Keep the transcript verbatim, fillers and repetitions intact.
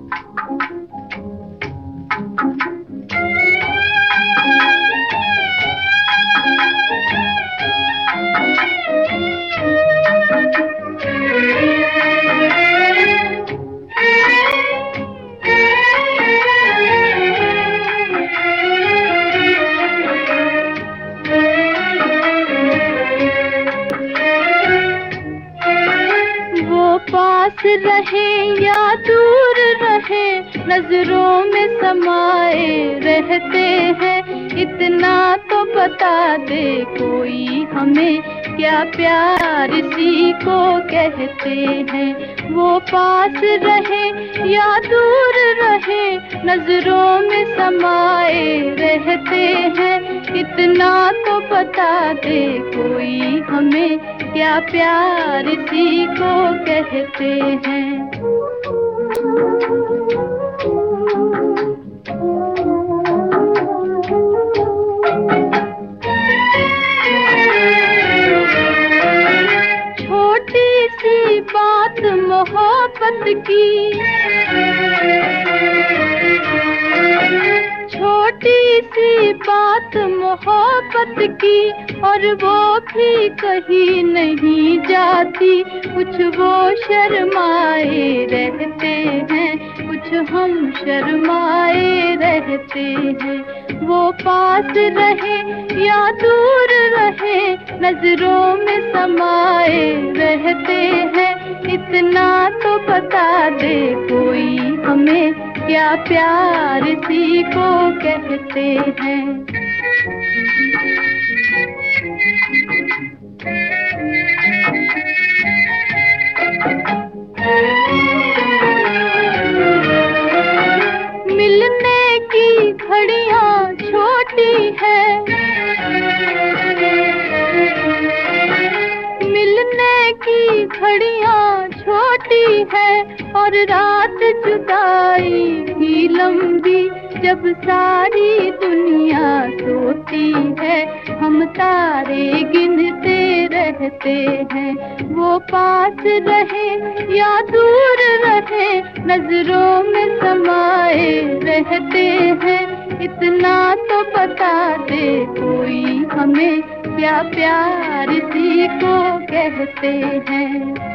पास रहे या दूर रहे, नजरों में समाए रहते हैं। इतना तो बता दे कोई हमें, क्या प्यार इसी को कहते हैं। वो पास रहे या दूर रहे, नजरों में समाए रहते हैं। इतना तो बता दे कोई हमें, क्या प्यार इसी को कहते हैं। छोटी सी बात मोहब्बत की, छोटी सी बात मोहब्बत की, और वो भी कहीं नहीं जाती। कुछ वो शर्माए रहते हैं, कुछ हम शर्माए रहते हैं। वो पास रहे या दूर रहे, नजरों में समाए रहते हैं। इतना तो बता दे कोई हमें, क्या प्यार इसी को कहते हैं। मिलने की घड़ियां छोटी है, मिलने की घड़ियां छोटी है, और रात जुदाई भी लंबी। जब सारी दुनिया सोती है, हम तारे गिनते रहते हैं। वो पास रहे या दूर रहे, नजरों में समाए रहते हैं। इतना तो बता दे कोई हमें, क्या प्यार इसी को कहते हैं।